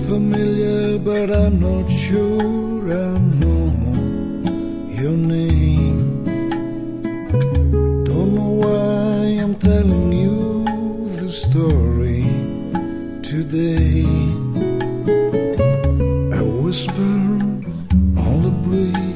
familiar, but I'm not sure I know your name. Don't know why I'm telling you the story today. I whisper all the breeze